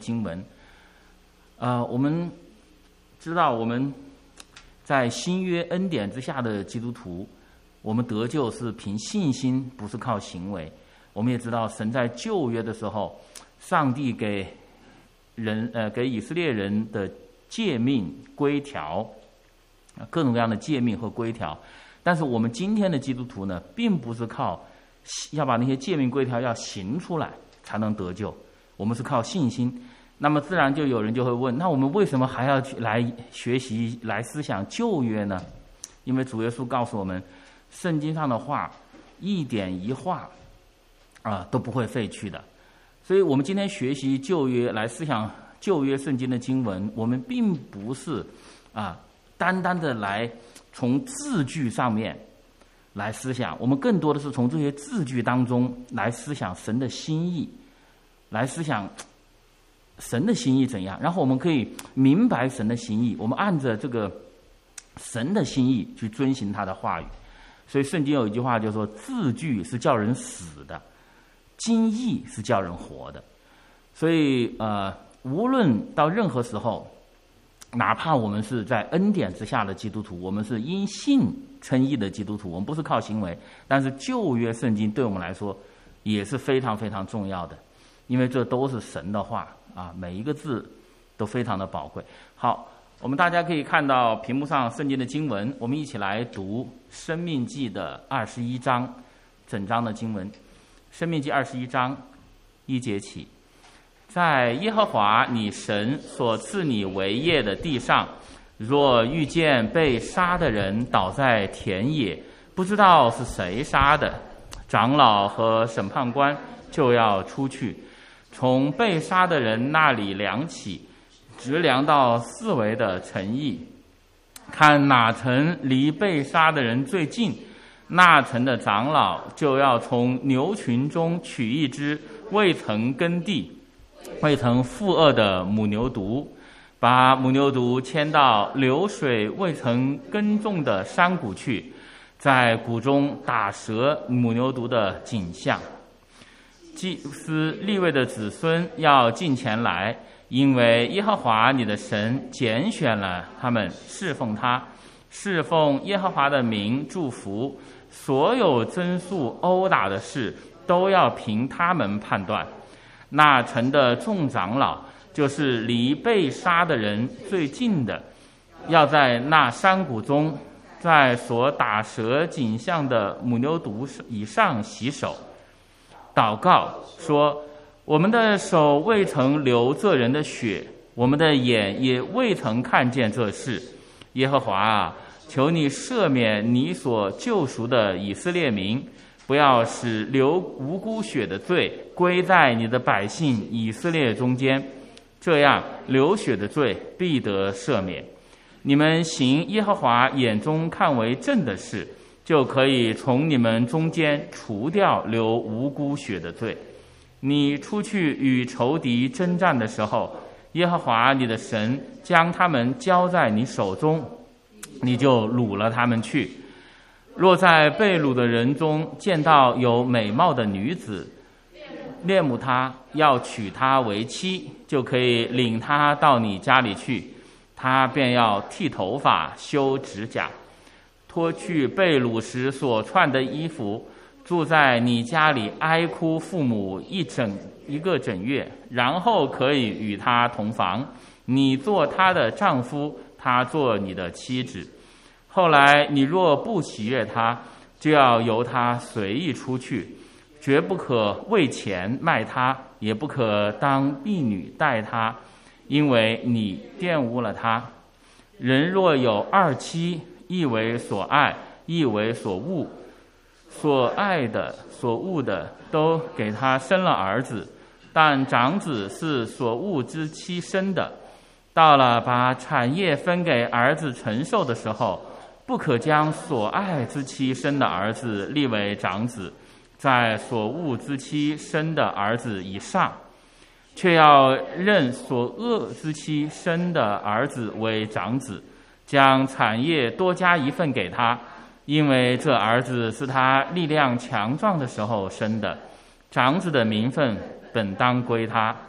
经文。我们知道我们在新约恩典之下的基督徒，我们得救是凭信心，不是靠行为。我们也知道神在旧约的时候，上帝给以色列人的诫命规条，各种各样的诫命和规条。但是我们今天的基督徒呢，并不是靠要把那些诫命规条要行出来才能得救，我们是靠信心。那么自然就有人就会问，那我们为什么还要来学习来思想旧约呢？因为主耶稣告诉我们，圣经上的话一点一画都不会废去的。所以我们今天学习旧约来思想旧约圣经的经文，我们并不是单单的来从字句上面来思想，我们更多的是从这些字句当中来思想神的心意，来思想神的心意怎样，然后我们可以明白神的心意，我们按着这个神的心意去遵行他的话语。所以圣经有一句话就说，字句是叫人死的，经义是叫人活的。所以无论到任何时候，哪怕我们是在恩典之下的基督徒，我们是因信称义的基督徒，我们不是靠行为，但是旧约圣经对我们来说也是非常非常重要的，因为这都是神的话每一个字都非常的宝贵。好，我们大家可以看到屏幕上圣经的经文，我们一起来读申命记的21章整章的经文。申命记21章1节起，在耶和华你神所赐你为业的地上，若遇见被杀的人倒在田野，不知道是谁杀的，长老和审判官就要出去，从被杀的人那里量起，直量到四围的城邑，看哪城离被杀的人最近，那城的长老就要从牛群中取一只未曾耕地、未曾负轭的母牛犊，把母牛犊牵到流水未曾耕种的山谷去，在谷中打折母牛犊的颈项。祭司利未的子孙要进前来，因为耶和华你的神拣选了他们侍奉他，侍奉耶和华的名祝福，所有增速殴打的事都要凭他们判断。那城的众长老，就是离被杀的人最近的，要在那山谷中，在所打折颈项的母牛犊以上洗手，祷告说，我们的手未曾流这人的血，我们的眼也未曾看见这事。耶和华啊，求你赦免你所救赎的以色列民，不要使流无辜血的罪归在你的百姓以色列中间，这样流血的罪必得赦免。你们行耶和华眼中看为正的事，就可以从你们中间除掉流无辜血的罪。你出去与仇敌征战的时候，耶和华你的神将他们交在你手中，你就掳了他们去。若在被掳的人中见到有美貌的女子，恋慕她，要娶她为妻，就可以领她到你家里去，她便要剃头发、修指甲，脱去被掳时所穿的衣服，住在你家里哀哭父母一个整月，然后可以与她同房，你做她的丈夫，她做你的妻子。后来你若不喜悦她，就要由她随意出去，绝不可为钱卖她，也不可当婢女待她，因为你玷污了她。人若有二妻，一为所爱，一为所恶，所爱的所恶的都给他生了儿子，但长子是所恶之妻生的。到了把产业分给儿子承受的时候，不可将所爱之妻生的儿子立为长子，在所恶之妻生的儿子以上，却要认所恶之妻生的儿子为长子，将产业多加一份给他，因为这儿子是他力量强壮的时候生的，长子的名分本当归他。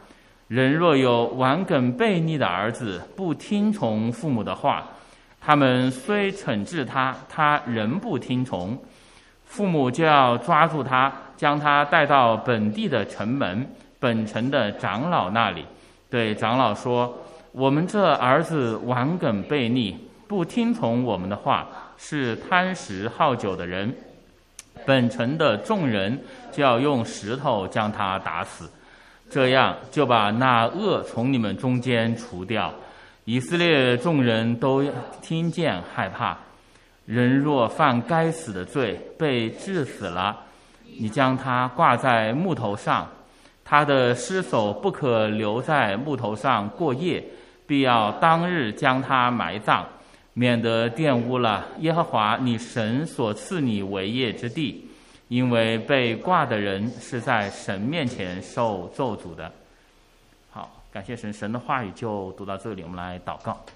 人若有顽梗悖逆的儿子，不听从父母的话，他们虽惩治他，他仍不听从，父母就要抓住他，将他带到本地的城门，本城的长老那里，对长老说：我们这儿子顽梗悖逆，不听从我们的话，是贪食好酒的人。本城的众人就要用石头将他打死，这样就把那恶从你们中间除掉。以色列众人都听见害怕。人若犯该死的罪，被治死了，你将他挂在木头上，他的尸首不可留在木头上过夜，必要当日将他埋葬，免得玷污了耶和华你神所赐你为业之地，因为被挂的人是在神面前受咒诅的。好，感谢神，神的话语就读到这里，我们来祷告。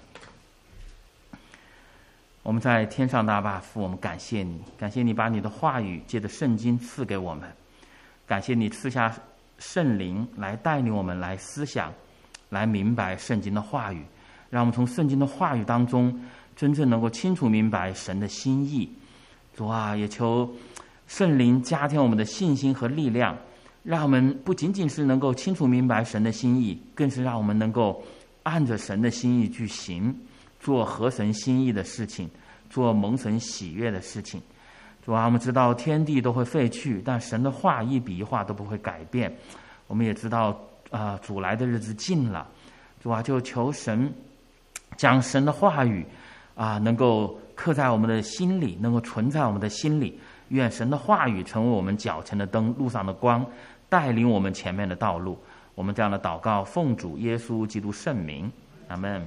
我们在天上的阿爸父，我们感谢你，感谢你把你的话语借着圣经赐给我们，感谢你赐下圣灵来带领我们来思想，来明白圣经的话语，让我们从圣经的话语当中真正能够清楚明白神的心意。主啊，也求圣灵加添我们的信心和力量，让我们不仅仅是能够清楚明白神的心意，更是让我们能够按着神的心意去行，做合神心意的事情，做蒙神喜悦的事情。主啊，我们知道天地都会废去，但神的话一笔一画都不会改变。我们也知道主来的日子近了。主啊，就求神将神的话语能够刻在我们的心里，能够存在我们的心里。愿神的话语成为我们脚前的灯，路上的光，带领我们前面的道路。我们这样的祷告，奉主耶稣基督圣名，阿们。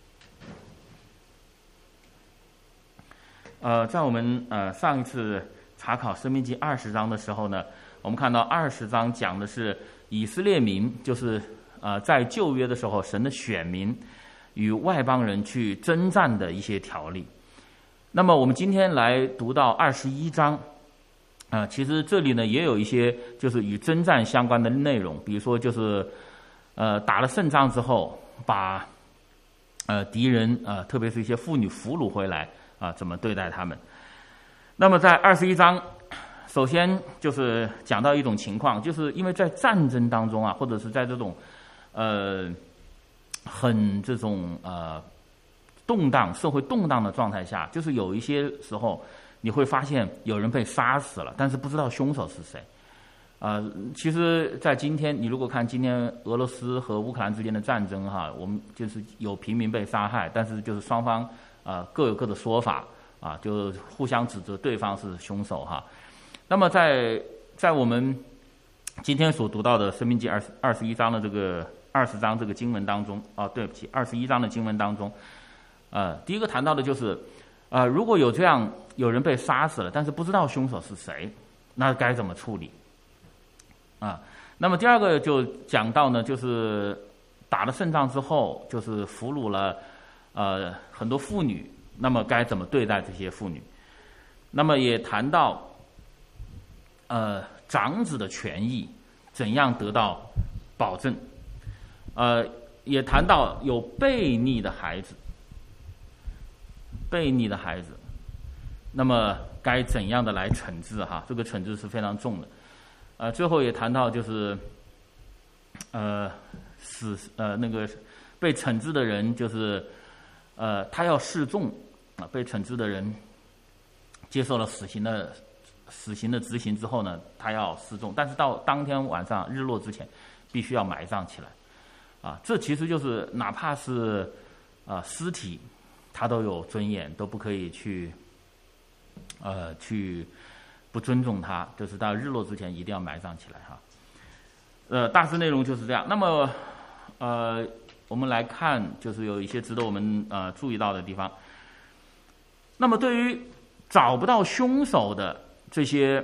在我们上一次查考申命记20章的时候呢，我们看到20章讲的是以色列民，就是在旧约的时候神的选民与外邦人去征战的一些条例。那么我们今天来读到21章，其实这里呢也有一些就是与征战相关的内容，比如说就是打了胜仗之后，把敌人特别是一些妇女俘虏回来怎么对待他们。那么在21章，首先就是讲到一种情况，就是因为在战争当中或者是在这种很这种动荡社会动荡的状态下，就是有一些时候你会发现有人被杀死了，但是不知道凶手是谁。其实在今天，你如果看今天俄罗斯和乌克兰之间的战争我们就是有平民被杀害，但是就是双方各有各的说法就互相指责对方是凶手那么在我们今天所读到的申命记21章的这个20章这个经文当中对不起，21章的经文当中第一个谈到的就是如果有这样有人被杀死了，但是不知道凶手是谁，那该怎么处理那么第二个就讲到呢，就是打了胜仗之后，就是俘虏了很多妇女，那么该怎么对待这些妇女。那么也谈到长子的权益怎样得到保证，也谈到有悖逆的孩子，那么该怎样的来惩治这个惩治是非常重的。最后也谈到就是那个被惩治的人，就是他要示众被惩治的人接受了死刑的执行之后呢，他要示众，但是到当天晚上日落之前必须要埋葬起来这其实就是哪怕是尸体他都有尊严，都不可以去不尊重他，就是到日落之前一定要埋葬起来大致内容就是这样。那么我们来看，就是有一些值得我们注意到的地方。那么对于找不到凶手的这些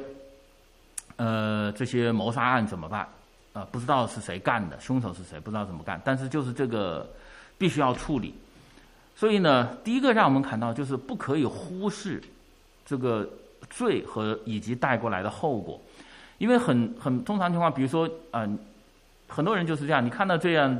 谋杀案怎么办？不知道是谁干的，凶手是谁不知道怎么干，但是就是这个必须要处理。所以呢，第一个让我们看到就是不可以忽视这个罪以及带过来的后果，因为很通常情况，比如说很多人就是这样，你看到这样，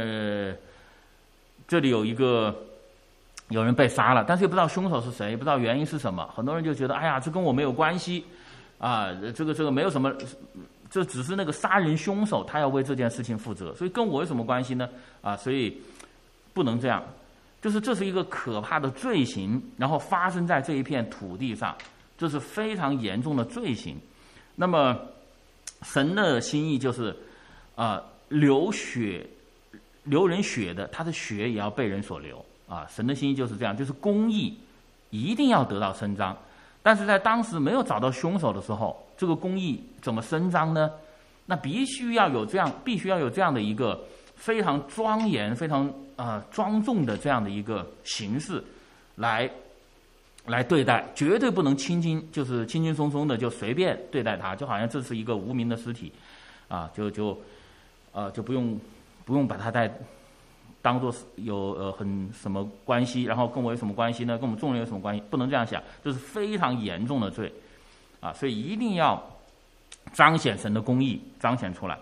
这里有人被杀了，但是又不知道凶手是谁，不知道原因是什么，很多人就觉得，哎呀，这跟我没有关系，啊，这个没有什么，这只是那个杀人凶手他要为这件事情负责，所以跟我有什么关系呢？啊，所以不能这样，就是这是一个可怕的罪行，然后发生在这一片土地上，这是非常严重的罪行。那么神的心意就是流人血的，他的血也要被人所流啊！神的心意就是这样，就是公义一定要得到伸张。但是在当时没有找到凶手的时候，这个公义怎么伸张呢？那必须要有这样的一个非常庄严、非常庄重的这样的一个形式来对待，绝对不能轻轻松松的就随便对待他，就好像这是一个无名的尸体啊，就不用把它当作有很什么关系，然后跟我有什么关系呢？跟我们众人有什么关系？不能这样想，这是非常严重的罪啊！所以一定要彰显神的公义，彰显出来。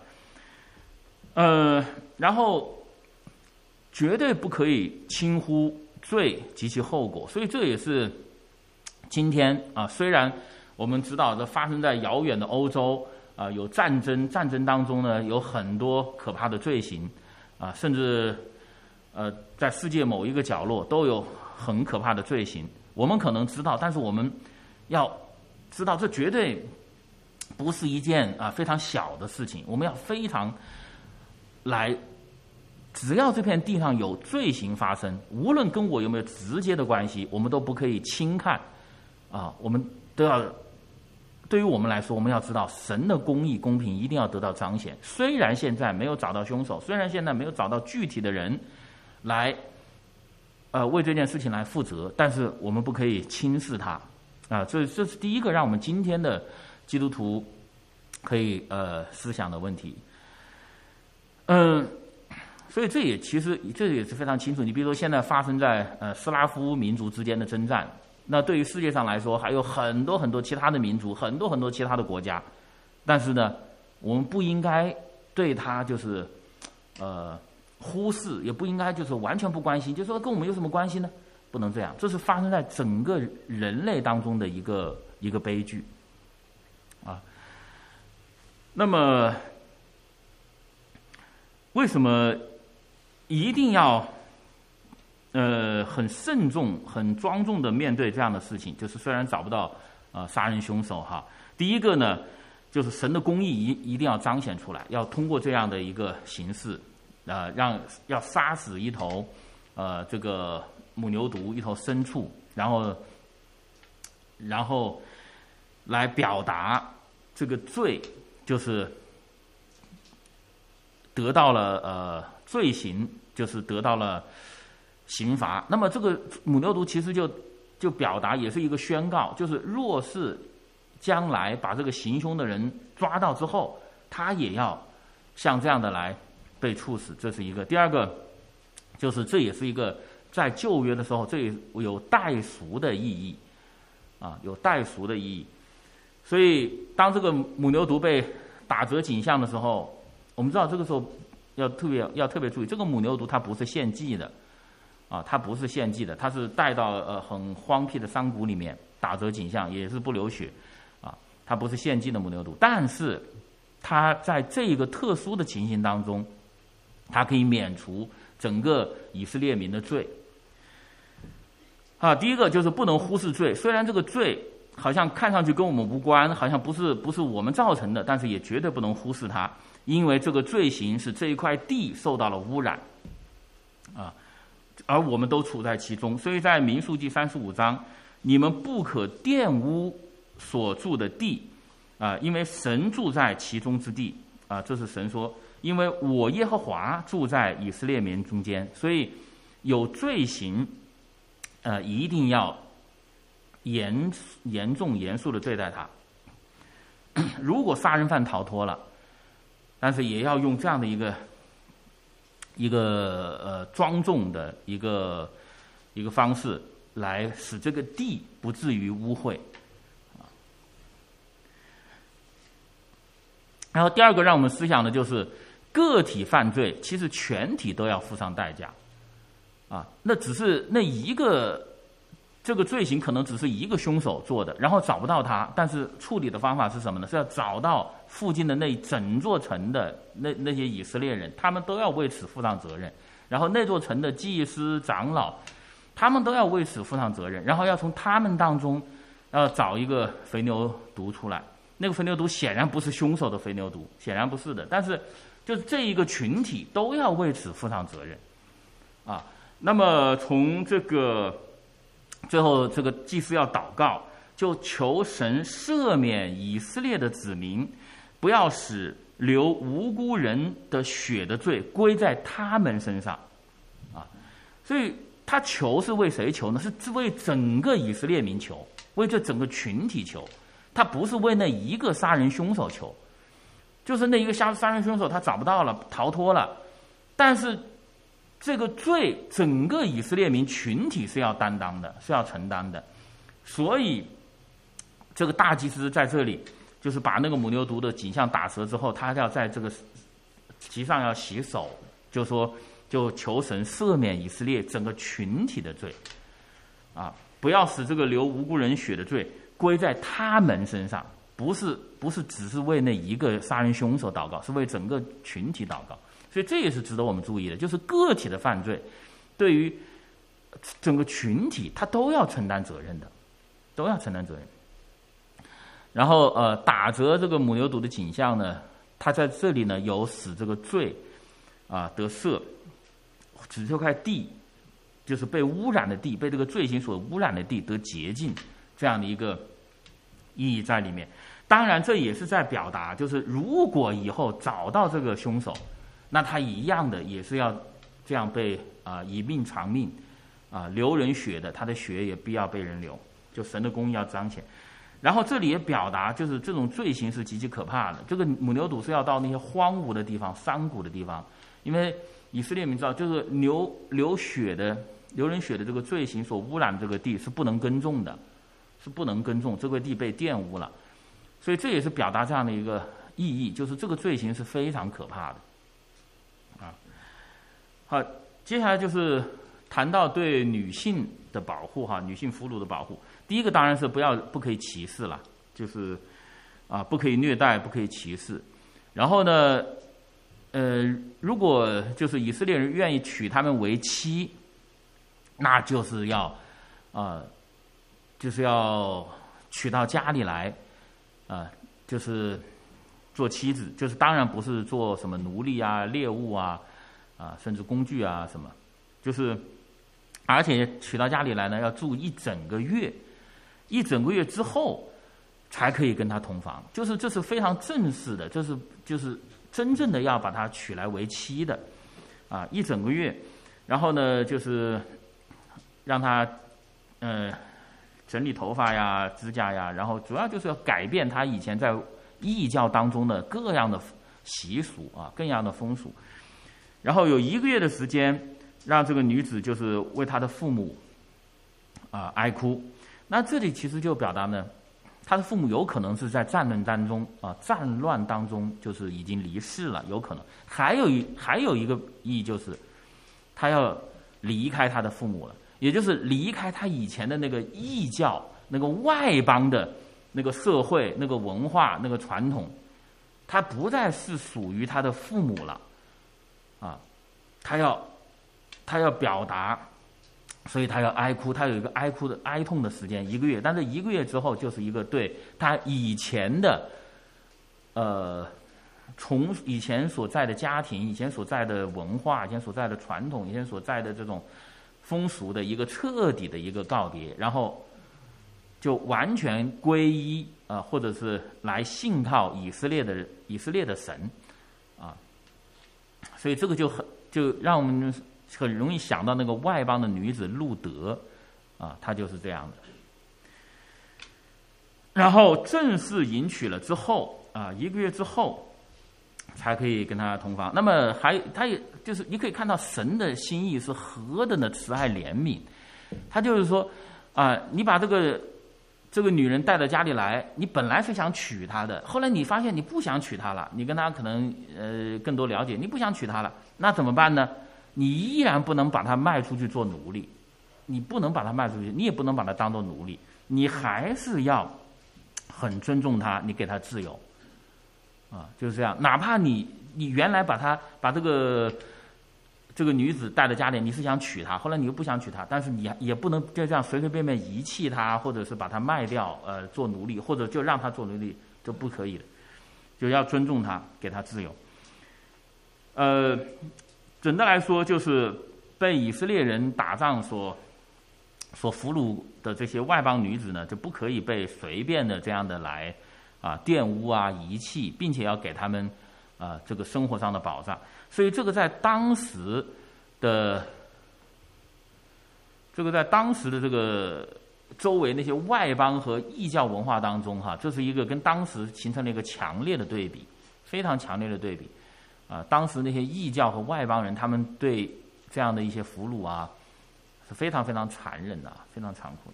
然后绝对不可以轻忽罪及其后果，所以这也是今天啊，虽然我们知道这发生在遥远的欧洲啊，有战争当中呢有很多可怕的罪行啊，甚至在世界某一个角落都有很可怕的罪行，我们可能知道，但是我们要知道这绝对不是一件非常小的事情，我们要非常只要这片地上有罪行发生，无论跟我有没有直接的关系，我们都不可以轻看啊！我们都要，对于我们来说，我们要知道神的公义、公平一定要得到彰显。虽然现在没有找到凶手，虽然现在没有找到具体的人来为这件事情来负责，但是我们不可以轻视他啊！这是第一个让我们今天的基督徒可以思想的问题。所以这也是非常清楚。你比如说现在发生在斯拉夫民族之间的征战，那对于世界上来说还有很多很多其他的民族，很多很多其他的国家，但是呢，我们不应该对他就是忽视，也不应该就是完全不关心，就说跟我们有什么关系呢？不能这样，这是发生在整个人类当中的一个悲剧啊。那么为什么一定要很慎重、很庄重的面对这样的事情？就是虽然找不到杀人凶手哈，第一个呢，就是神的公义一定要彰显出来，要通过这样的一个形式要杀死一头这个母牛犊，一头牲畜，然后来表达这个罪，就是得到了罪行，就是得到了刑罚。那么这个母牛犊其实就表达也是一个宣告，就是若是将来把这个行凶的人抓到之后，他也要像这样的来被处死，这是一个。第二个就是这也是一个在旧约的时候，这也有代赎的意义啊，有代赎的意义。所以当这个母牛犊被打折颈项的时候，我们知道这个时候要特别注意，这个母牛犊它不是献祭的啊，它不是献祭的，它是带到很荒僻的山谷里面打折颈项，也是不流血啊，它不是献祭的母牛犊，但是它在这个特殊的情形当中，它可以免除整个以色列民的罪啊。第一个就是不能忽视罪，虽然这个罪好像看上去跟我们无关，好像不是我们造成的，但是也绝对不能忽视它，因为这个罪行是这一块地受到了污染啊，而我们都处在其中。所以在民数记35章，你们不可玷污所住的地啊，因为神住在其中之地啊，这是神说，因为我耶和华住在以色列民中间，所以有罪行一定要严重严肃的对待他。如果杀人犯逃脱了，但是也要用这样的一个庄重的一个方式来使这个地不至于污秽。然后第二个让我们思想的就是个体犯罪，其实全体都要付上代价，啊，那只是那一个这个罪行可能只是一个凶手做的，然后找不到他，但是处理的方法是什么呢？是要找到附近的那整座城的那些以色列人，他们都要为此负上责任，然后那座城的祭司、长老，他们都要为此负上责任，然后要从他们当中要找一个肥牛犊出来。那个肥牛犊显然不是凶手的肥牛犊，显然不是的，但是就是这一个群体都要为此负上责任，啊，那么从这个最后这个祭司要祷告，就求神赦免以色列的子民，不要使流无辜人的血的罪归在他们身上，啊，所以他求是为谁求呢？是为整个以色列民求，为这整个群体求。他不是为那一个杀人凶手求，就是那一个杀人凶手他找不到了，逃脱了，但是这个罪整个以色列民群体是要担当的，是要承担的。所以这个大祭司在这里就是把那个母牛犊的颈项打折之后，他要在这个其上要洗手，就说就求神赦免以色列整个群体的罪，啊，不要使这个流无辜人血的罪归在他们身上，不是只是为那一个杀人凶手祷告，是为整个群体祷告。所以这也是值得我们注意的，就是个体的犯罪对于整个群体他都要承担责任的，都要承担责任。然后打折这个母牛犊的景象呢，他在这里呢有使这个罪得赦，使这块地就是被污染的地，被这个罪行所污染的地得洁净，这样的一个意义在里面。当然这也是在表达，就是如果以后找到这个凶手，那他一样的也是要这样被以命偿命，流人血的，他的血也必要被人流，就神的公义要彰显。然后这里也表达，就是这种罪行是极其可怕的。这个母牛犊是要到那些荒芜的地方、山谷的地方，因为以色列民知道，就是流人血的这个罪行所污染的这个地是不能耕种的，是不能耕种，这块地被玷污了。所以这也是表达这样的一个意义，就是这个罪行是非常可怕的。好，接下来就是谈到对女性的保护，女性俘虏的保护。第一个当然是不可以歧视了，就是不可以虐待，不可以歧视。然后呢，如果就是以色列人愿意娶她们为妻，那就是要娶到家里来，就是做妻子，就是当然不是做什么奴隶啊、猎物啊，甚至工具啊什么，就是而且娶到家里来呢，要住一整个月之后才可以跟他同房，就是这是非常正式的，这是就是真正的要把他娶来为妻的，一整个月，然后呢就是让他整理头发呀、指甲呀，然后主要就是要改变他以前在异教当中的各样的习俗各样的风俗，然后有1个月的时间，让这个女子就是为她的父母哀哭。那这里其实就表达呢，她的父母有可能是在战乱当中就是已经离世了，有可能。还有一个意义就是，她要离开她的父母了，也就是离开她以前的那个异教、那个外邦的那个社会、那个文化、那个传统，她不再是属于她的父母了。他要表达，所以他要哀哭，他有一个哀痛的时间1个月，但是1个月之后就是一个对他以前的从以前所在的家庭、以前所在的文化、以前所在的传统、以前所在的这种风俗的一个彻底的一个告别，然后就完全皈依或者是来信靠以色列的神所以这个就让我们很容易想到那个外邦的女子路德她就是这样的。然后正式迎娶了之后1个月之后才可以跟他同房。那么他也就是你可以看到神的心意是何等的慈爱怜悯。他就是说你把这个这个女人带到家里来，你本来是想娶她的，后来你发现你不想娶她了，你跟她可能更多了解，你不想娶她了，那怎么办呢？你依然不能把她卖出去做奴隶，你不能把她卖出去，你也不能把她当做奴隶，你还是要很尊重她，你给她自由，就是这样。哪怕你原来把这个女子带到家里，你是想娶她，后来你又不想娶她，但是你也不能就这样随随便便遗弃她，或者是把她卖掉，做奴隶，或者就让她做奴隶，就不可以的，就要尊重她，给她自由。总的来说，就是被以色列人打仗所俘虏的这些外邦女子呢，就不可以被随便的这样的来玷污遗弃，并且要给他们这个生活上的保障。所以这个在当时的这个周围那些外邦和异教文化当中这是一个跟当时形成了一个强烈的对比，非常强烈的对比当时那些异教和外邦人，他们对这样的一些俘虏是非常非常残忍的，非常残酷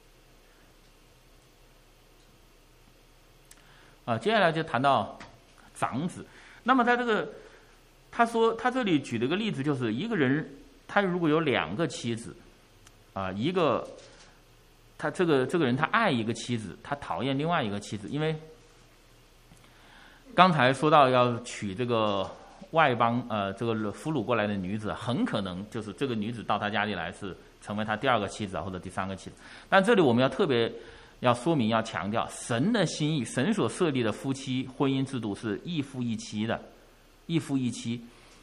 的。接下来就谈到长子。那么在这个他说他这里举了个例子，就是一个人他如果有2个妻子一个他这个人他爱一个妻子，他讨厌另外一个妻子，因为刚才说到要娶这个外邦这个俘虏过来的女子，很可能就是这个女子到他家里来是成为他第2个妻子或者第3个妻子。但这里我们要特别要说明，要强调神的心意，神所设立的夫妻婚姻制度是一夫一妻的，一夫一妻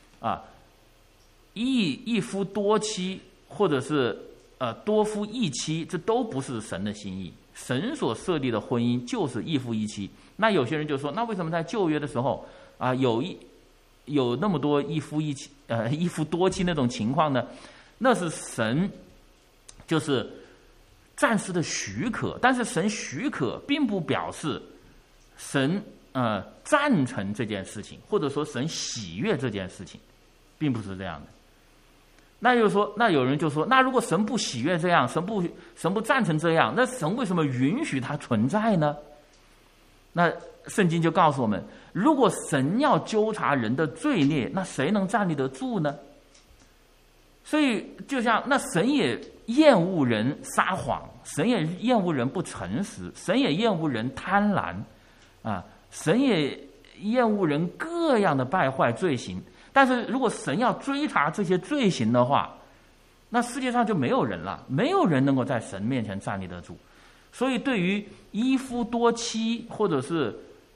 一夫多妻或者是多夫一妻，这都不是神的心意。神所设立的婚姻就是一夫一妻。那有些人就说，那为什么在旧约的时候有那么多一夫多妻那种情况呢？那是神就是暂时的许可，但是神许可并不表示神赞成这件事情，或者说神喜悦这件事情，并不是这样的。那就是说，那有人就说，那如果神不喜悦这样，神不赞成这样，那神为什么允许它存在呢？那圣经就告诉我们，如果神要纠察人的罪孽，那谁能站立得住呢？所以就像那神也厌恶人撒谎，神也厌恶人不诚实，神也厌恶人贪婪神也厌恶人各样的败坏罪行。但是如果神要追查这些罪行的话，那世界上就没有人了，没有人能够在神面前站立得住。所以对于一夫多妻或者是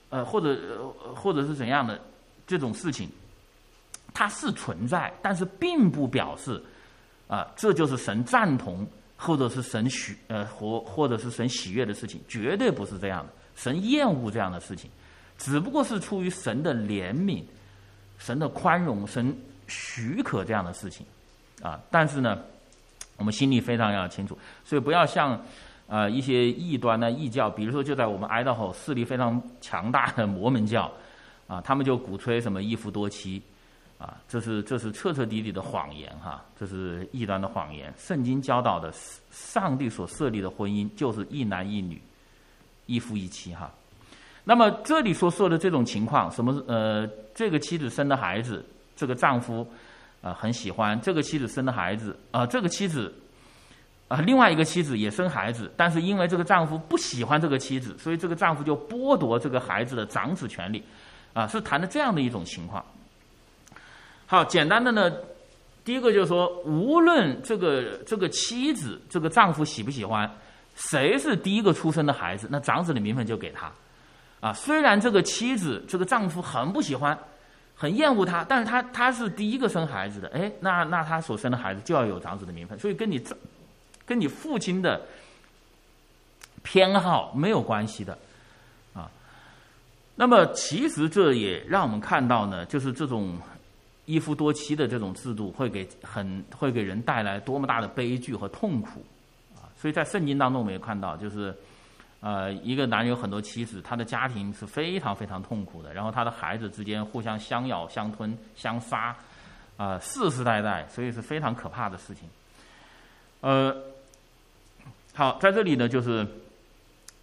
怎样的这种事情，它是存在，但是并不表示这就是神赞同或者是神或者是神喜悦的事情，绝对不是这样的。神厌恶这样的事情，只不过是出于神的怜悯、神的宽容，神许可这样的事情但是呢，我们心里非常要清楚，所以不要像一些异端异教，比如说就在我们爱达荷势力非常强大的摩门教他们就鼓吹什么一夫多妻这是彻彻底底的谎言这是异端的谎言。圣经教导的上帝所设立的婚姻就是一男一女，一夫一妻那么这里所说的这种情况，什么这个妻子生的孩子，这个丈夫很喜欢，这个妻子生的孩子这个妻子另外一个妻子也生孩子，但是因为这个丈夫不喜欢这个妻子，所以这个丈夫就剥夺这个孩子的长子权利是谈的这样的一种情况。好，简单的呢，第一个就是说，无论这个妻子这个丈夫喜不喜欢，谁是第一个出生的孩子，那长子的名分就给他虽然这个妻子这个丈夫很不喜欢，很厌恶他，但是他是第一个生孩子的，那他所生的孩子就要有长子的名分，所以跟你父亲的偏好没有关系的那么其实这也让我们看到呢，就是这种一夫多妻的这种制度会给人带来多么大的悲剧和痛苦所以在圣经当中我们也看到，就是一个男人有很多妻子，他的家庭是非常非常痛苦的，然后他的孩子之间互相相咬相吞相杀世世代代，所以是非常可怕的事情。好，在这里呢，就是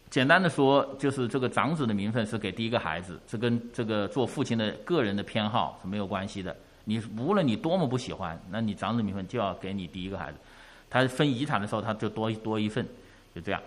简单的说，就是这个长子的名分是给第一个孩子，这跟这个做父亲的个人的偏好是没有关系的。你无论你多么不喜欢，那你长子名分就要给你第一个孩子。他分遗产的时候，他就多一份，就这样。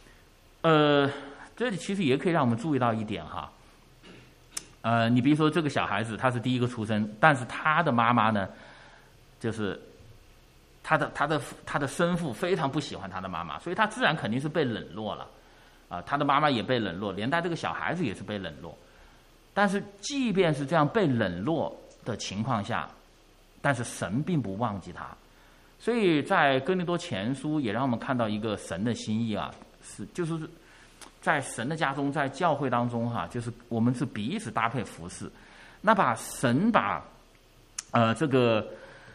这里其实也可以让我们注意到一点哈。你比如说这个小孩子他是第一个出生，但是他的妈妈呢，就是他的生父非常不喜欢他的妈妈，所以他自然肯定是被冷落了。他的妈妈也被冷落，连带这个小孩子也是被冷落。但是即便是这样被冷落的情况下，但是神并不忘记他。所以在哥林多前书也让我们看到一个神的心意啊，就是在神的家中，在教会当中就是我们是彼此搭配服侍。那神把这个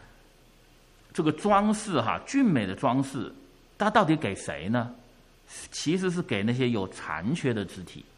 装饰俊美的装饰，它到底给谁呢？其实是给那些有残缺的肢体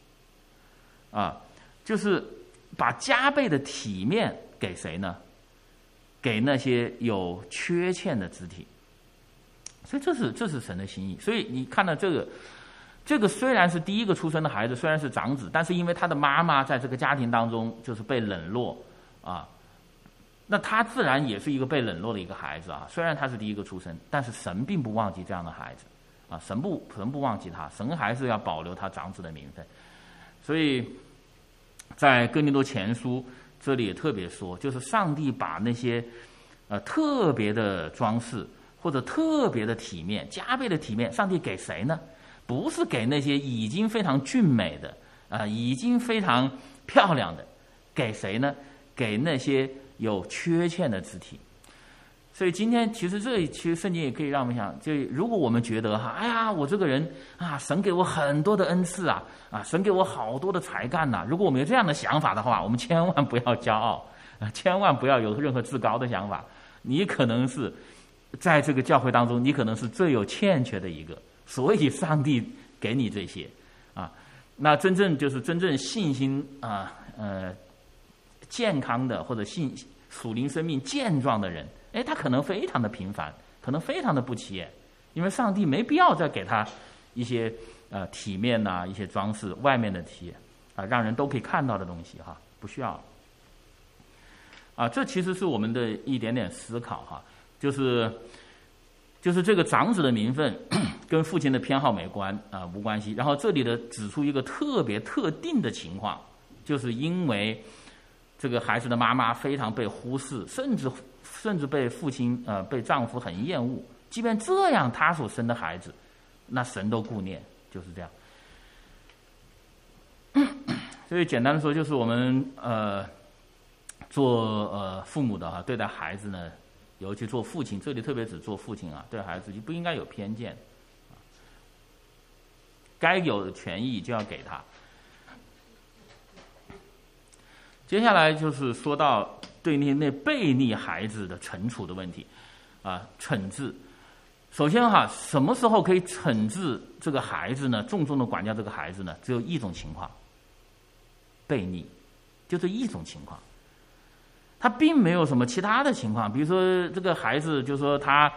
就是把加倍的体面给谁呢？给那些有缺陷的肢体。所以这是神的心意。所以你看到这个虽然是第一个出生的孩子，虽然是长子，但是因为他的妈妈在这个家庭当中就是被冷落那他自然也是一个被冷落的一个孩子虽然他是第一个出生，但是神并不忘记这样的孩子神不忘记他，神还是要保留他长子的名分。所以在哥林多前书这里也特别说，就是上帝把那些特别的装饰或者特别的体面，加倍的体面，上帝给谁呢？不是给那些已经非常俊美的已经非常漂亮的，给谁呢？给那些有缺陷的肢体。所以今天其实圣经也可以让我们想，就如果我们觉得哎呀，我这个人神给我很多的恩赐神给我好多的才干如果我们有这样的想法的话，我们千万不要骄傲千万不要有任何自高的想法。你可能是在这个教会当中，你可能是最有欠缺的一个，所以上帝给你这些那真正信心健康的或者属灵生命健壮的人，他可能非常的平凡，可能非常的不起眼，因为上帝没必要再给他一些体面一些装饰，外面的让人都可以看到的东西不需要这其实是我们的一点点思考就是这个长子的名分跟父亲的偏好无关系。然后这里的指出一个特别特定的情况，就是因为这个孩子的妈妈非常被忽视，甚至被父亲被丈夫很厌恶，即便这样，他所生的孩子，那神都顾念，就是这样。所以简单的说，就是我们做父母的对待孩子呢，尤其做父亲，这里特别指做父亲对孩子就不应该有偏见该有的权益就要给他。接下来就是说到对那悖逆孩子的惩处的问题惩治。首先什么时候可以惩治这个孩子呢？重重的管教这个孩子呢？只有一种情况，悖逆，就这一种情况。他并没有什么其他的情况，比如说这个孩子就说他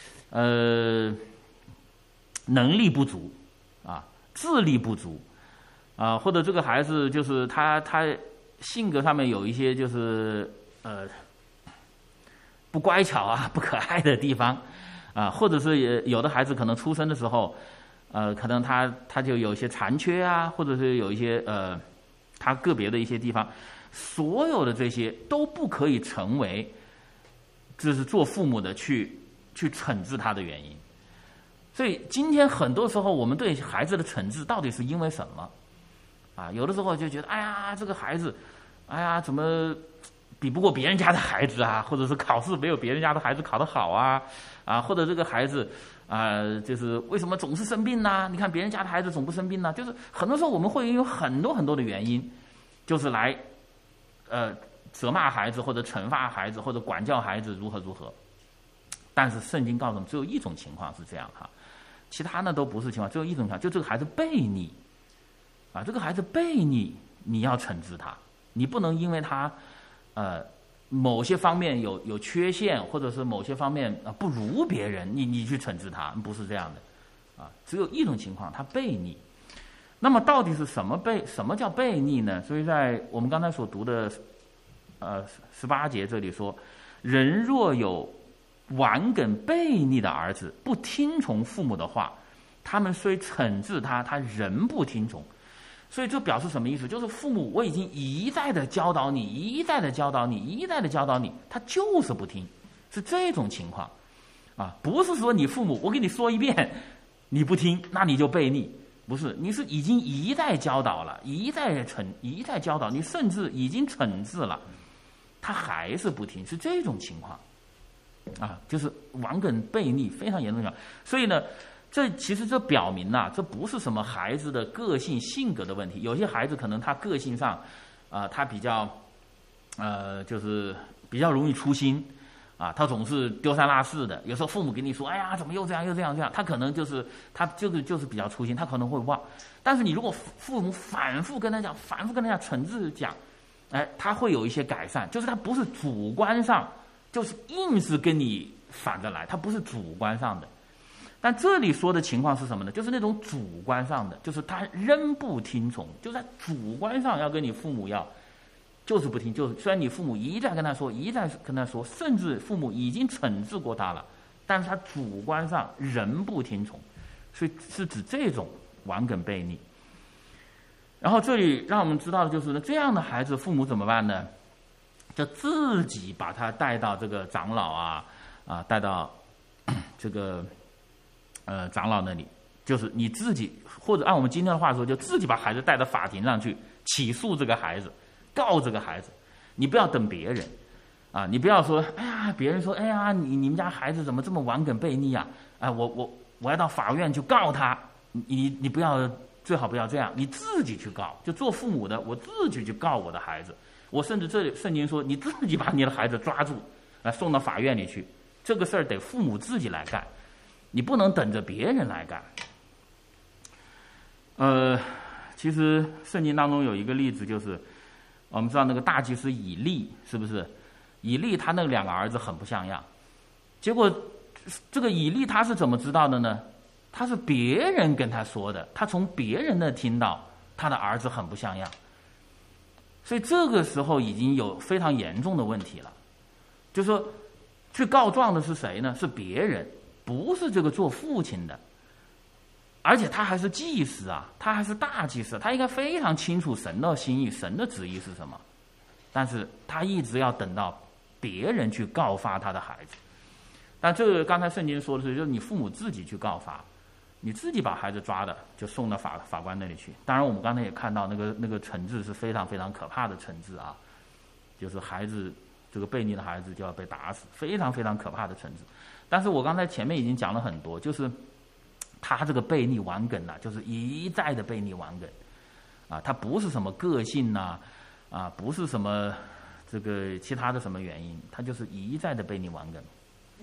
能力不足智力不足或者这个孩子就是他性格上面有一些就是不乖巧不可爱的地方或者是有的孩子可能出生的时候可能他就有一些残缺或者是有一些他个别的一些地方，所有的这些都不可以成为就是做父母的去惩治他的原因。所以今天很多时候我们对孩子的惩治到底是因为什么有的时候就觉得哎呀这个孩子怎么比不过别人家的孩子或者是考试没有别人家的孩子考得好或者这个孩子就是为什么总是生病呢？你看别人家的孩子总不生病呢？就是很多时候我们会有很多很多的原因，就是来责骂孩子或者惩罚孩子或者管教孩子如何。但是圣经告诉我们只有一种情况是这样其他呢都不是情况，只有一种情况，就这个孩子悖逆这个孩子悖逆，你要惩治他，你不能因为他某些方面有缺陷，或者是某些方面不如别人，你去惩治他，不是这样的只有一种情况，他悖逆那么到底是什么叫悖逆呢？所以在我们刚才所读的18节这里说，人若有顽梗悖逆的儿子，不听从父母的话，他们虽惩治他，他仍不听从。所以这表示什么意思？就是父母我已经一再的教导你，一再的教导你，一再的教导你，他就是不听，是这种情况啊，不是说你父母我给你说一遍你不听，那你就悖逆，不是，你是已经一再教导了，一再教导你，甚至已经惩治了，他还是不听，是这种情况啊，就是顽梗悖逆非常严重。所以呢，其实这表明这不是什么孩子的个性性格的问题。有些孩子可能他个性上，他比较，就是比较容易粗心，他总是丢三落四的。有时候父母给你说，哎呀，怎么又这样又这样这样，他可能就是比较粗心，他可能会忘。但是你如果父母反复跟他讲，惩治讲，他会有一些改善，就是他不是主观上，就是硬是跟你反着来，他不是主观上的。但这里说的情况是什么呢？就是那种主观上的，就是他仍不听从，就是在主观上要跟你父母就是不听，就是虽然你父母一再跟他说，甚至父母已经惩治过他了，但是他主观上仍不听从，所以是指这种顽梗悖逆。然后这里让我们知道的就是呢，这样的孩子父母怎么办呢？就自己把他带到这个长老带到这个长老那里，就是你自己，或者按我们今天的话说，就自己把孩子带到法庭上去起诉这个孩子，告这个孩子。你不要等别人你不要说，哎呀，别人说，哎呀，你们家孩子怎么这么顽梗悖逆我要到法院去告他，你不要，最好不要这样，你自己去告，就做父母的，我自己去告我的孩子。我甚至这里圣经说，你自己把你的孩子抓住，送到法院里去，这个事儿得父母自己来干。你不能等着别人来干。其实圣经当中有一个例子，就是我们知道那个大祭司以利，是不是？以利他那2个儿子很不像样，结果这个以利他是怎么知道的呢？他是别人跟他说的，他从别人那听到他的儿子很不像样，所以这个时候已经有非常严重的问题了。就是说，去告状的是谁呢？是别人。不是这个做父亲的，而且他还是祭司他还是大祭司，他应该非常清楚神的心意，神的旨意是什么，但是他一直要等到别人去告发他的孩子。但这个刚才圣经说的是，就是你父母自己去告发，你自己把孩子抓的就送到法官那里去。当然我们刚才也看到那个惩治是非常非常可怕的惩治就是孩子这个悖逆的孩子就要被打死，非常非常可怕的惩治。但是我刚才前面已经讲了很多，就是他这个悖逆顽梗就是一再的悖逆顽梗他不是什么个性不是什么这个其他的什么原因，他就是一再的悖逆顽梗。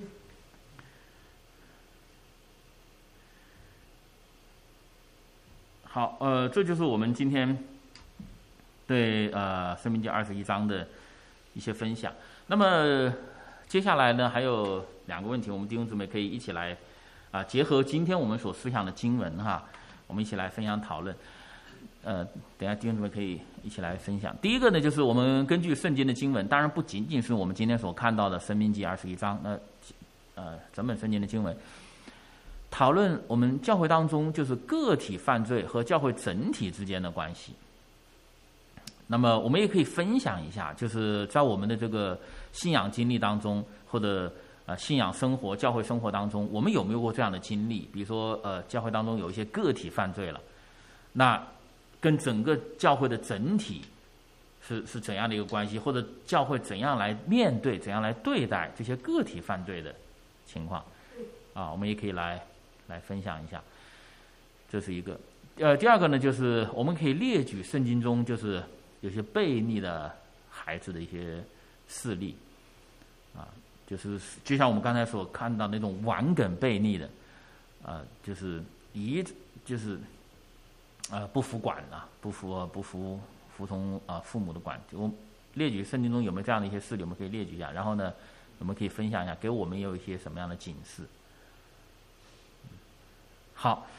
好，这就是我们今天对申命记21章的一些分享。那么接下来呢，还有2个问题，我们弟兄姊妹可以一起来结合今天我们所思想的经文我们一起来分享讨论。等一下弟兄姊妹可以一起来分享。第一个呢，就是我们根据圣经的经文，当然不仅仅是我们今天所看到的申命记21章，整本圣经的经文，讨论我们教会当中就是个体犯罪和教会整体之间的关系。那么我们也可以分享一下，就是在我们的这个信仰经历当中，或者信仰生活、教会生活当中，我们有没有过这样的经历？比如说教会当中有一些个体犯罪了，那跟整个教会的整体是怎样的一个关系？或者教会怎样来面对、怎样来对待这些个体犯罪的情况？我们也可以来分享一下。这是一个。第二个呢，就是我们可以列举圣经中就是有些悖逆的孩子的一些事例就是就像我们刚才所看到那种顽梗悖逆的就是不服管不服从父母的管。我列举圣经中有没有这样的一些事例，我们可以列举一下，然后呢我们可以分享一下，给我们有一些什么样的警示。好，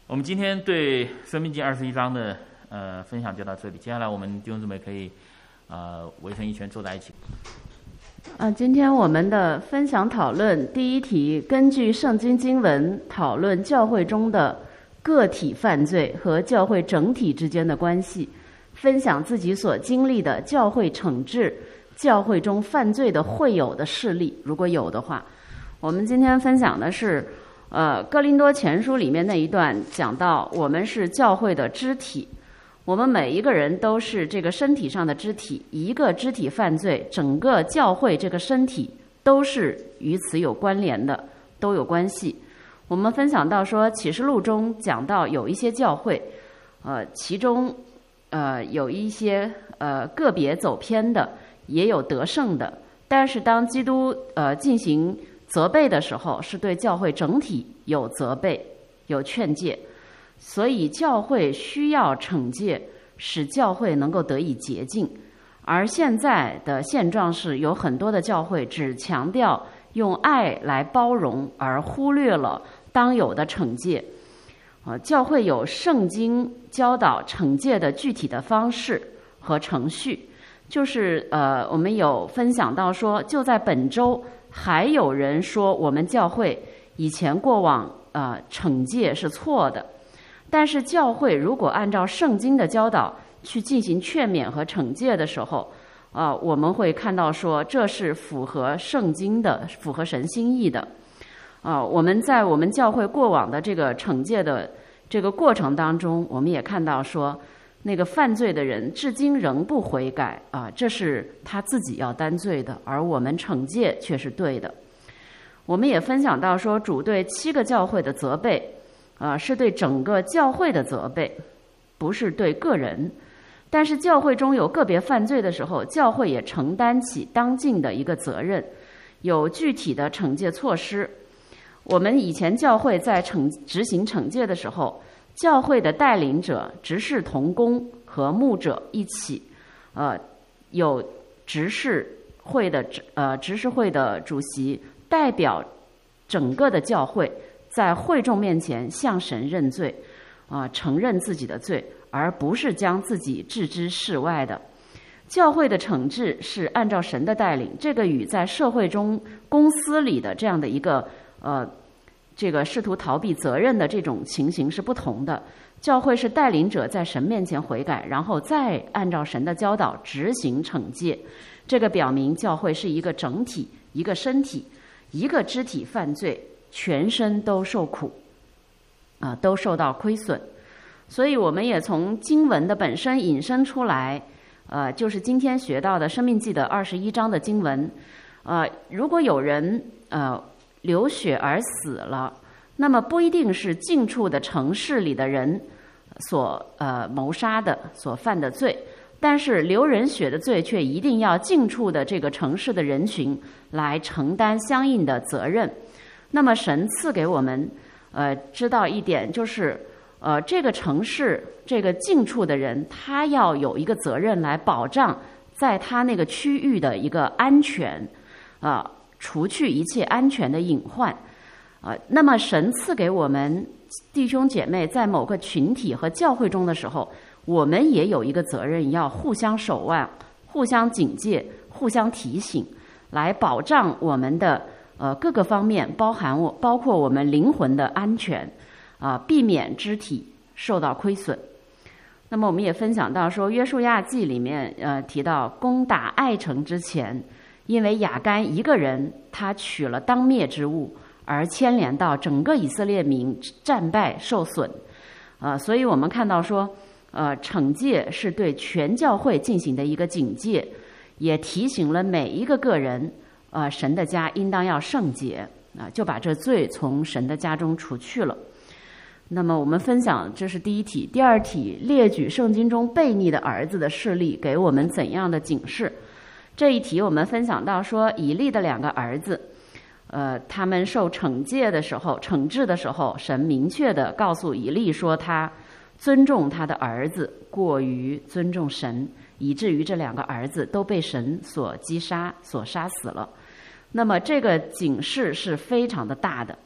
我们今天对《申命记》21章的分享就到这里。接下来我们弟兄姊妹可以围成一圈坐在一起。 今天我们的分享讨论第一题，根据圣经经文讨论教会中的个体犯罪和教会整体之间的关系，分享自己所经历的教会惩治教会中犯罪的会有的事例，如果有的话。我们今天分享的是哥林多前书里面那一段，讲到我们是教会的肢体，我们每一个人都是这个身体上的肢体，一个肢体犯罪，整个教会这个身体都是与此有关联的，都有关系。我们分享到说，启示录中讲到有一些教会，其中有一些个别走偏的，也有得胜的，但是当基督进行责备的时候，是对教会整体有责备、有劝诫，所以教会需要惩戒，使教会能够得以洁净。而现在的现状是，有很多的教会只强调用爱来包容，而忽略了当有的惩戒。教会有圣经教导惩戒的具体的方式和程序，就是我们有分享到说，就在本周还有人说我们教会以前过往惩戒是错的，但是教会如果按照圣经的教导去进行劝勉和惩戒的时候，我们会看到说这是符合圣经的，符合神心意的。我们在我们教会过往的这个惩戒的这个过程当中，我们也看到说，那个犯罪的人至今仍不悔改这是他自己要担罪的，而我们惩戒却是对的。我们也分享到说，主对7个教会的责备是对整个教会的责备，不是对个人。但是教会中有个别犯罪的时候，教会也承担起当尽的一个责任，有具体的惩戒措施。我们以前教会在执行惩戒的时候，教会的带领者、执事同工和牧者一起，有执事会的主席代表整个的教会，在会众面前向神认罪，承认自己的罪，而不是将自己置之事外的。教会的惩治是按照神的带领，这个与在社会中公司里的这样的一个这个试图逃避责任的这种情形是不同的。教会是带领者在神面前悔改，然后再按照神的教导执行惩戒。这个表明教会是一个整体，一个身体，一个肢体犯罪，全身都受苦，都受到亏损。所以我们也从经文的本身引申出来，就是今天学到的《申命记》的21章的经文。如果有人流血而死了，那么不一定是近处的城市里的人所谋杀的、所犯的罪，但是流人血的罪却一定要近处的这个城市的人群来承担相应的责任。那么神赐给我们知道一点，就是这个城市这个近处的人，他要有一个责任来保障在他那个区域的一个安全，除去一切安全的隐患。那么神赐给我们弟兄姐妹在某个群体和教会中的时候，我们也有一个责任，要互相守望、互相警戒、互相提醒，来保障我们的各个方面，包括我们灵魂的安全，避免肢体受到亏损。那么我们也分享到说，约书亚记里面提到，攻打爱城之前，因为亚干一个人他取了当灭之物，而牵连到整个以色列民战败受损。所以我们看到说，惩戒是对全教会进行的一个警戒，也提醒了每一个个人，神的家应当要圣洁，就把这罪从神的家中除去了。那么我们分享，这是第一题。第二题，列举圣经中悖逆的儿子的事例给我们怎样的警示？这一题我们分享到说，以利的2个儿子，他们受惩治的时候，神明确地告诉以利说，他尊重他的儿子过于尊重神，以至于这2个儿子都被神所杀死了。那么这个警示是非常的大的。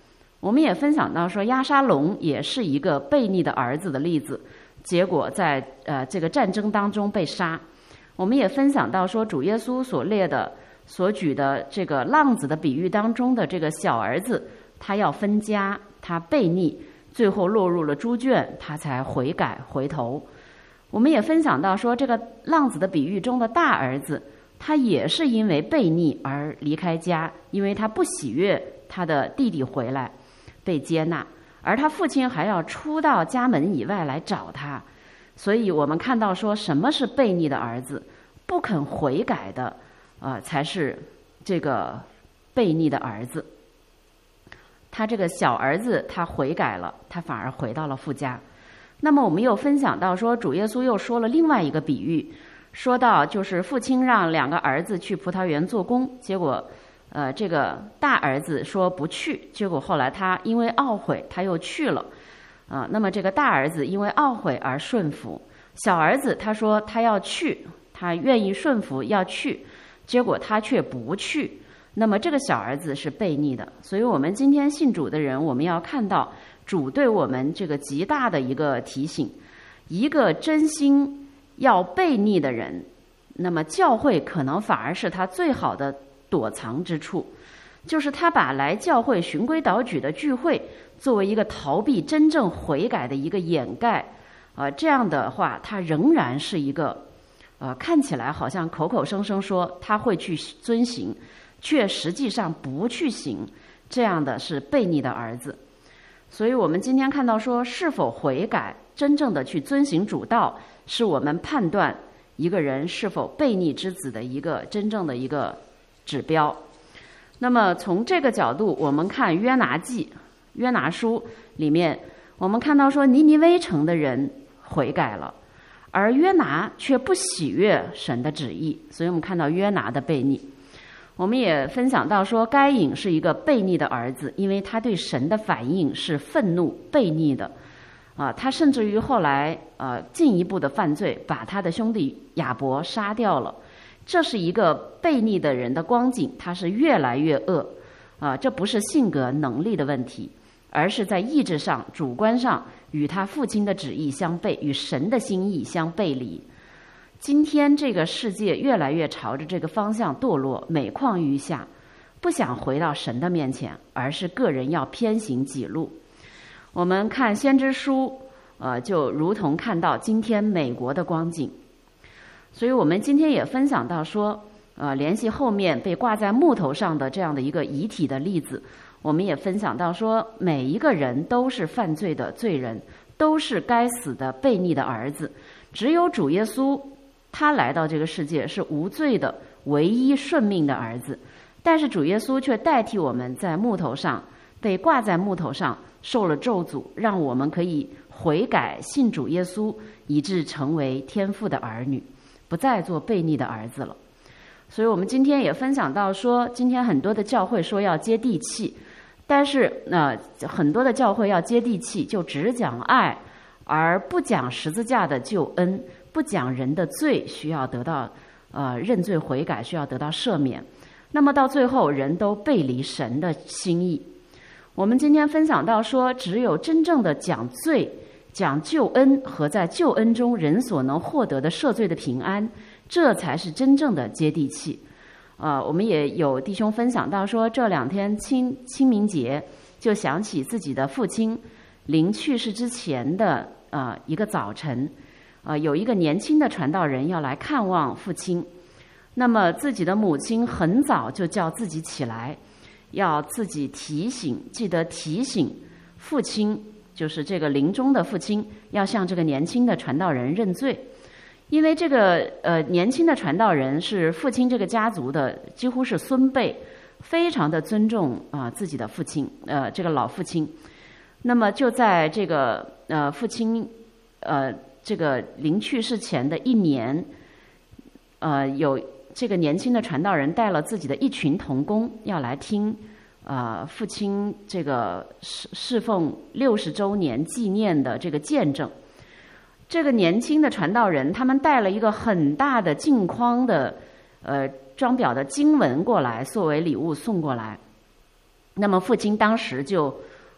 我们也分享到说，押沙龙也是一个悖逆的儿子的例子，结果在这个战争当中被杀。我们也分享到说，主耶稣所举的这个浪子的比喻当中的这个小儿子，他要分家，他悖逆，最后落入了猪圈，他才悔改回头。我们也分享到说，这个浪子的比喻中的大儿子，他也是因为悖逆而离开家，因为他不喜悦他的弟弟回来被接纳，而他父亲还要出到家门以外来找他。所以我们看到说，什么是悖逆的儿子？不肯悔改的才是这个悖逆的儿子。他这个小儿子他悔改了，他反而回到了父家。那么我们又分享到说，主耶稣又说了另外一个比喻，说到就是父亲让2个儿子去葡萄园做工，结果这个大儿子说不去，结果后来他因为懊悔他又去了那么这个大儿子因为懊悔而顺服，小儿子他说他要去，他愿意顺服要去，结果他却不去，那么这个小儿子是悖逆的。所以我们今天信主的人，我们要看到主对我们这个极大的一个提醒，一个真心要悖逆的人，那么教会可能反而是他最好的躲藏之处，就是他把来教会循规蹈矩的聚会作为一个逃避真正悔改的一个掩盖这样的话，他仍然是一个看起来好像口口声声说他会去遵行，却实际上不去行，这样的是悖逆的儿子。所以我们今天看到说，是否悔改，真正的去遵行主道，是我们判断一个人是否悖逆之子的一个真正的一个指标。那么从这个角度，我们看约拿记、约拿书里面，我们看到说尼尼微城的人悔改了，而约拿却不喜悦神的旨意，所以我们看到约拿的悖逆。我们也分享到说，该隐是一个悖逆的儿子，因为他对神的反应是愤怒悖逆的他甚至于后来进一步的犯罪，把他的兄弟亚伯杀掉了。这是一个悖逆的人的光景，他是越来越恶这不是性格能力的问题，而是在意志上主观上与他父亲的旨意相悖，与神的心意相背离。今天这个世界越来越朝着这个方向堕落，每况愈下，不想回到神的面前，而是个人要偏行己路。我们看先知书就如同看到今天美国的光景。所以我们今天也分享到说联系后面被挂在木头上的这样的一个遗体的例子，我们也分享到说，每一个人都是犯罪的罪人，都是该死的悖逆的儿子，只有主耶稣他来到这个世界是无罪的唯一顺命的儿子，但是主耶稣却代替我们在木头上被挂在木头上受了咒诅，让我们可以悔改信主耶稣，以致成为天父的儿女，不再做悖逆的儿子了。所以我们今天也分享到说，今天很多的教会说要接地气，但是很多的教会要接地气就只讲爱，而不讲十字架的救恩，不讲人的罪需要得到认罪悔改，需要得到赦免，那么到最后人都背离神的心意。我们今天分享到说，只有真正的讲罪、讲救恩和在救恩中人所能获得的赦罪的平安，这才是真正的接地气。我们也有弟兄分享到说，这2天清明节就想起自己的父亲临去世之前的一个早晨，有一个年轻的传道人要来看望父亲，那么自己的母亲很早就叫自己起来，要自己记得提醒父亲，就是这个临终的父亲，要向这个年轻的传道人认罪。因为这个年轻的传道人是父亲这个家族的几乎是孙辈，非常的尊重自己的父亲，这个老父亲。那么就在这个父亲这个临去世前的1年，有这个年轻的传道人带了自己的一群同工要来听父亲这个侍奉60周年纪念的这个见证。这个年轻的传道人他们带了一个很大的镜框的装裱的经文过来，作为礼物送过来。那么父亲当时就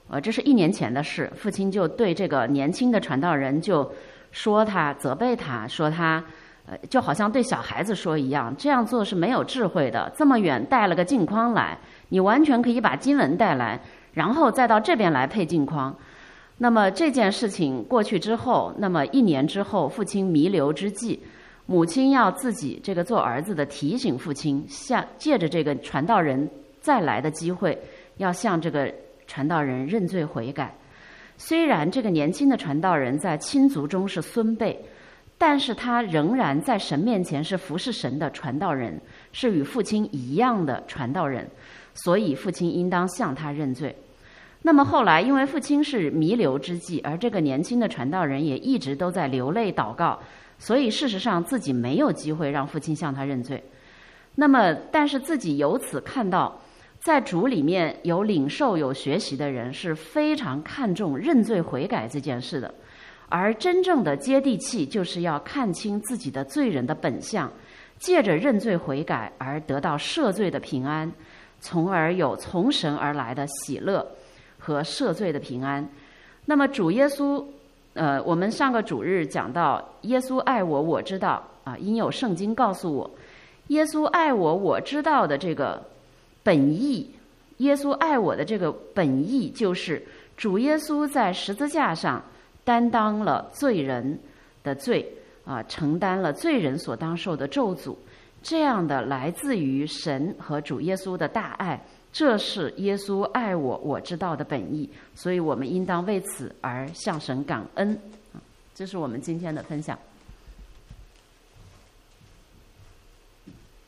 这是1年前的事，父亲就对这个年轻的传道人就说他，责备他，说他就好像对小孩子说一样，这样做是没有智慧的，这么远带了个镜框来，你完全可以把经文带来，然后再到这边来配镜框。那么这件事情过去之后，那么1年之后，父亲弥留之际，母亲要自己这个做儿子的提醒父亲，借着这个传道人再来的机会，要向这个传道人认罪悔改。虽然这个年轻的传道人在亲族中是孙辈，但是他仍然在神面前是服侍神的传道人，是与父亲一样的传道人，所以父亲应当向他认罪。那么后来因为父亲是弥留之际，而这个年轻的传道人也一直都在流泪祷告，所以事实上自己没有机会让父亲向他认罪。那么但是自己由此看到，在主里面有领受有学习的人是非常看重认罪悔改这件事的，而真正的接地气就是要看清自己的罪人的本相，借着认罪悔改而得到赦罪的平安，从而有从神而来的喜乐和赦罪的平安。那么主耶稣我们上个主日讲到耶稣爱我，我知道因有圣经告诉我，耶稣爱我，我知道的这个本意，耶稣爱我的这个本意就是主耶稣在十字架上担当了罪人的罪承担了罪人所当受的咒诅，这样的来自于神和主耶稣的大爱，这是耶稣爱我，我知道的本意，所以我们应当为此而向神感恩。这是我们今天的分享。